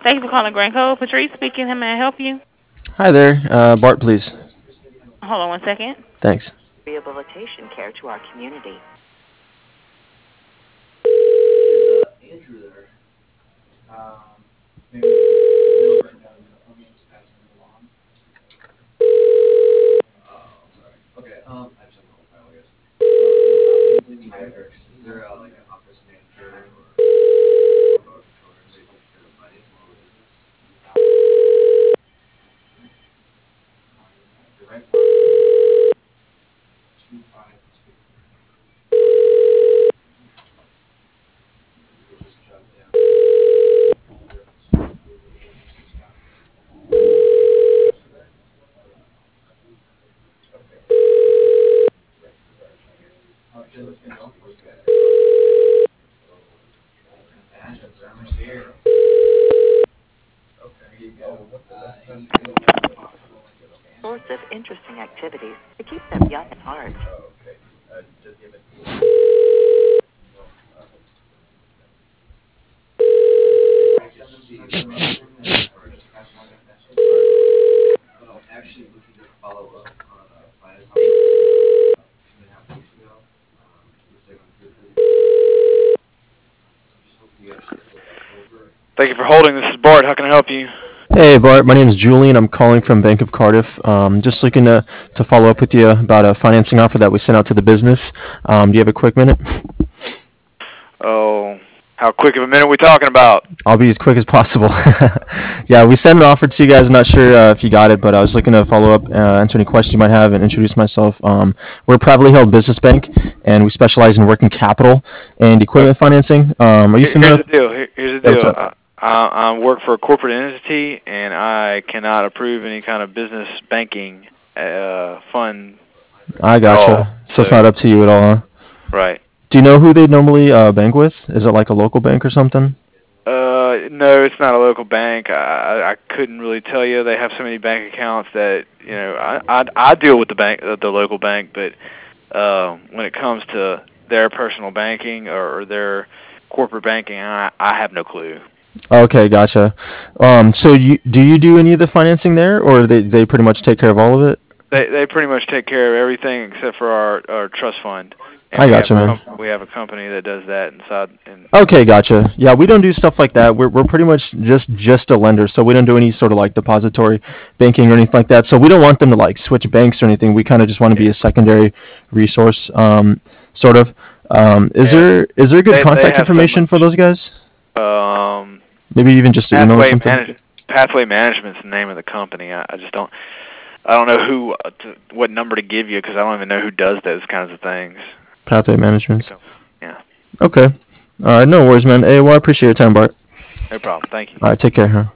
Thank you for calling Grand Code. Patrice speaking. How may I help you? Hi there, Bart, please. Hold on one second. Thanks. Rehabilitation care to our community. Sorts of interesting activities to keep them young at heart. Thank you for holding. This is Bart. How can I help you? Hey, Bart. My name is Julian. I'm calling from Bank of Cardiff. Just looking to follow up with you about a financing offer that we sent out to the business. Do you have a quick minute? Oh, how quick of a minute are we talking about? I'll be as quick as possible. Yeah, we sent an offer to you guys. I'm not sure if you got it, but I was looking to follow up, answer any questions you might have, and introduce myself. We're a privately held business bank, and we specialize in working capital and Uh, equipment financing. Are you familiar Here's the with? deal. Here's the Yeah, what's deal. up? I work for a corporate entity, and I cannot approve any kind of business banking fund I at all. gotcha. So it's So, not up to you at all, huh? right. Do you know who they normally bank with? Is it like a local bank or something? No, it's not a local bank. I couldn't really tell you. They have so many bank accounts that I deal with the local bank, but when it comes to their personal banking or their corporate banking, I have no clue. Okay, gotcha. So you do any of the financing there, or they pretty much take care of all of it? They pretty much take care of everything except for our trust fund, and I gotcha, man. we have a company that does that inside. And Okay, gotcha. Yeah, we don't do stuff like that. We're pretty much just a lender, so we don't do any sort of like depository banking or anything like that. So we don't want them to like switch banks or anything. We kind of just want to be a secondary resource, sort of. yeah, Is there good they contact have so information for much. those guys? Um, Maybe even just an email or something. Pathway Management's the name of the company. I just don't. I don't know what number to give you because I don't even know who does those kinds of things. Pathway Management. So, yeah, Okay. All right, no worries, man. Hey, well, I appreciate your time, Bart. no problem. Thank you. All right, take care, huh?